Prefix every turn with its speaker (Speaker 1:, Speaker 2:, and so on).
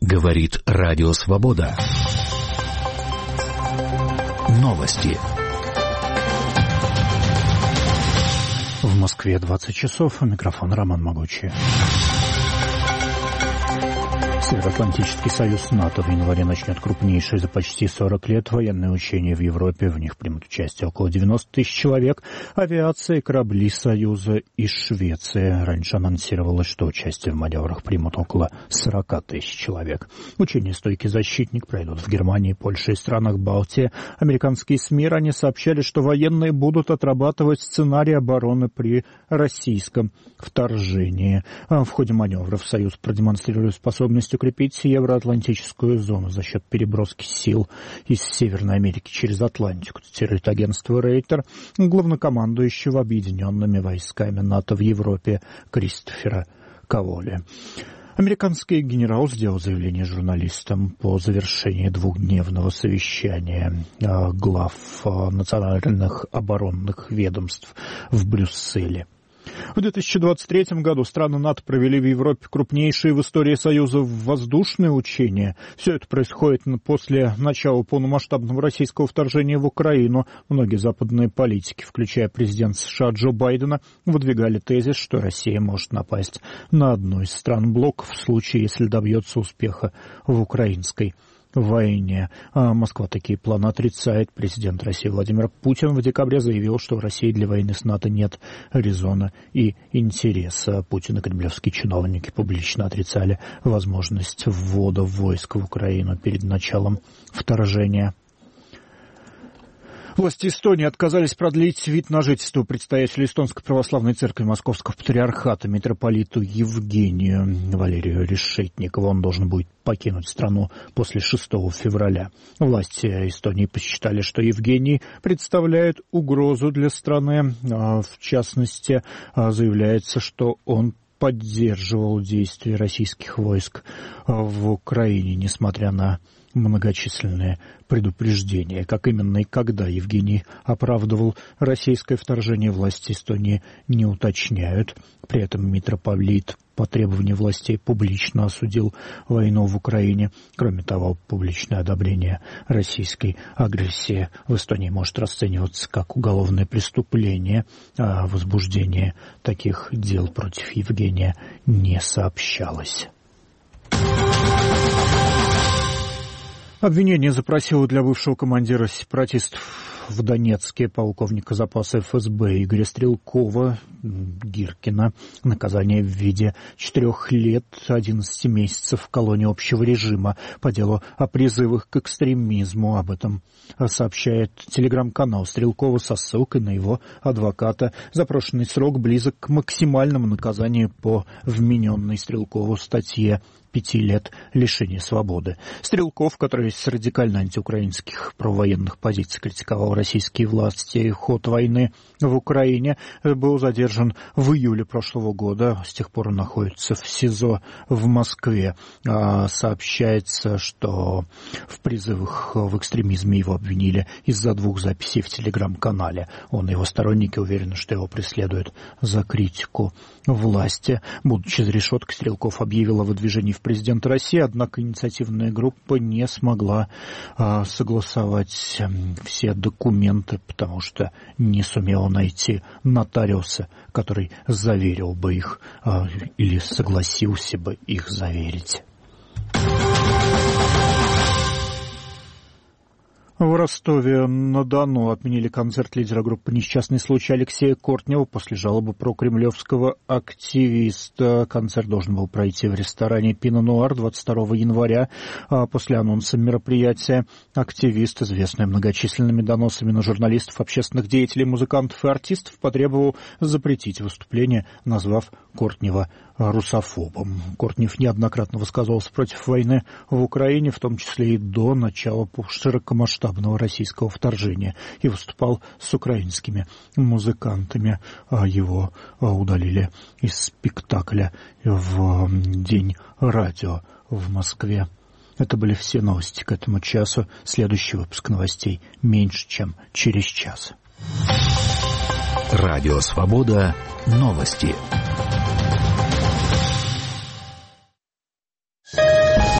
Speaker 1: Говорит Радио Свобода. Новости.
Speaker 2: В Москве 20 часов. Микрофон Роман Могучий. Североатлантический союз НАТО в январе начнет крупнейшие за почти 40 лет военные учения в Европе. В них примут участие около 90 тысяч человек. Авиация и корабли Союза и Швеции. Раньше анонсировалось, что участие в маневрах примут около 40 тысяч человек. Учения «Стойкий защитник» пройдут в Германии, Польше и странах Балтии. Американские СМИ ранее сообщали, что военные будут отрабатывать сценарий обороны при российском вторжении. В ходе маневров Союз продемонстрирует способность укрепить евроатлантическую зону за счет переброски сил из Северной Америки через Атлантику, цитирует агентство Рейтер главнокомандующего объединенными войсками НАТО в Европе Кристофера Каволи. Американский генерал сделал заявление журналистам по завершении двухдневного совещания глав национальных оборонных ведомств в Брюсселе. В 2023 году страны НАТО провели в Европе крупнейшие в истории Союза воздушные учения. Все это происходит после начала полномасштабного российского вторжения в Украину. Многие западные политики, включая президента США Джо Байдена, выдвигали тезис, что Россия может напасть на одну из стран блока в случае, если добьется успеха в украинской войне. Москва такие планы отрицает. Президент России Владимир Путин в декабре заявил, что в России для войны с НАТО нет резона и интереса. Путин и кремлевские чиновники публично отрицали возможность ввода войск в Украину перед началом вторжения. Власти Эстонии отказались продлить вид на жительство предстоятелю Эстонской православной церкви Московского патриархата митрополиту Евгению Валерию Решетникову. Он должен будет покинуть страну после 6 февраля. Власти Эстонии посчитали, что Евгений представляет угрозу для страны. В частности, заявляется, что он поддерживал действия российских войск в Украине, несмотря на многочисленные предупреждения. Как именно и когда Евгений оправдывал российское вторжение, власти Эстонии не уточняют. При этом митрополит по требованию властей публично осудил войну в Украине. Кроме того, публичное одобрение российской агрессии в Эстонии может расцениваться как уголовное преступление. О возбуждении таких дел против Евгения не сообщалось. Обвинение запросило для бывшего командира сепаратистов в Донецке полковника запаса ФСБ Игоря Стрелкова Гиркина наказание в виде 4 лет 11 месяцев в колонии общего режима по делу о призывах к экстремизму. Об этом сообщает телеграм-канал Стрелкова со ссылкой на его адвоката. Запрошенный срок близок к максимальному наказанию по вмененной Стрелкову статье 5 лет лишения свободы. Стрелков, который с радикально антиукраинских правовоенных позиций критиковал российские власти и ход войны в Украине, был задержан в июле прошлого года. С тех пор он находится в СИЗО в Москве. Сообщается, что в призывах в экстремизме его обвинили из-за 2 записей в телеграм-канале. Он и его сторонники уверены, что его преследуют за критику власти. Будучи за решеткой, Стрелков объявил о выдвижении в президенты России, однако инициативная группа не смогла согласовать все документы, потому что не сумела найти нотариуса, который заверил бы их или согласился бы их заверить. В Ростове-на-Дону отменили концерт лидера группы «Несчастный случай» Алексея Кортнева после жалобы прокремлевского активиста. Концерт должен был пройти в ресторане «Пино Нуар» 22 января. После анонса мероприятия активист, известный многочисленными доносами на журналистов, общественных деятелей, музыкантов и артистов, потребовал запретить выступление, назвав Кортнева русофобом. Кортнев неоднократно высказывался против войны в Украине, в том числе и до начала широкомасштабного российского вторжения, и выступал с украинскими музыкантами. Его удалили из спектакля в День радио в Москве. Это были все новости к этому часу. Следующий выпуск новостей меньше, чем через час.
Speaker 1: Радио Свобода. Новости.